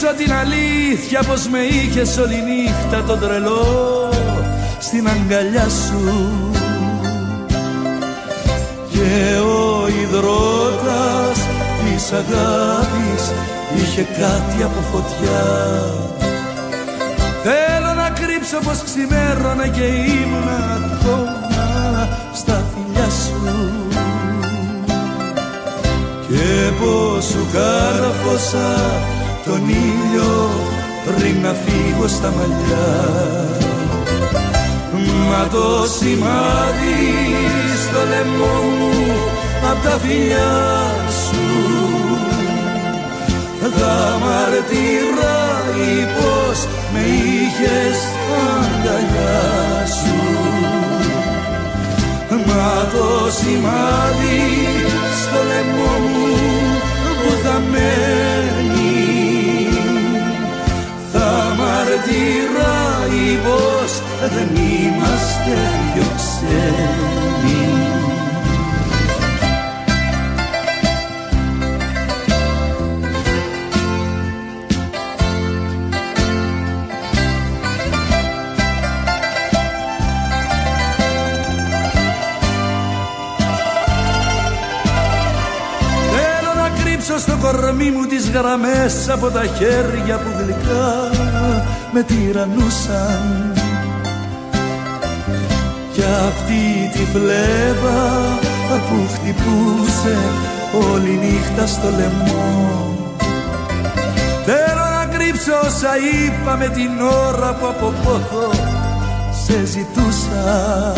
κρύψω την αλήθεια πως με είχες όλη νύχτα τον τρελό στην αγκαλιά σου. Και ο υδρότας της αγάπης είχε κάτι από φωτιά. Θέλω να κρύψω πως ξημέρωνα και ήμουν ακόμα στα φιλιά σου. Και πως σου κάρφωσα τον ήλιο πριν να φύγω στα μαλλιά. Μα το σημάδι στο λαιμό μου απ' τα φιλιά σου θα μαρτυράει πως με είχες αγκαλιά σου. Μα το σημάδι στο λαιμό μου που θα μένει θα μαρτυράει πως δεν είμαστε δυο ξένοι. Στο κορμί μου τις γραμμές από τα χέρια που γλυκά με τυραννούσαν. Κι αυτή τη φλέβα που χτυπούσε όλη νύχτα στο λαιμό. Θέλω να κρύψω όσα είπα με την ώρα που από πόθο σε ζητούσα.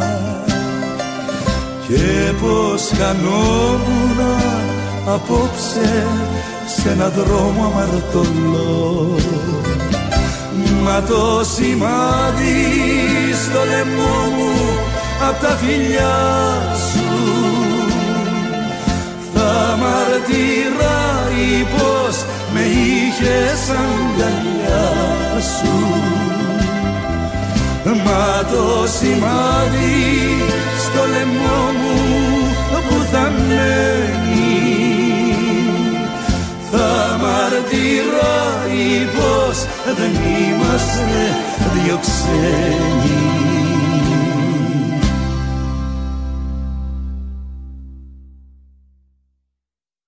Και πως χανόμουνα απόψε σε ένα δρόμο αμαρτωλό. Μα το σημάδι στο λαιμό μου απ' τα φιλιά σου θα μαρτυράει πως με είχες αγκαλιά σου. Μα το σημάδι στο λαιμό μου που θα μένει θα μαρτυράει πως δεν είμαστε δυο ξένοι.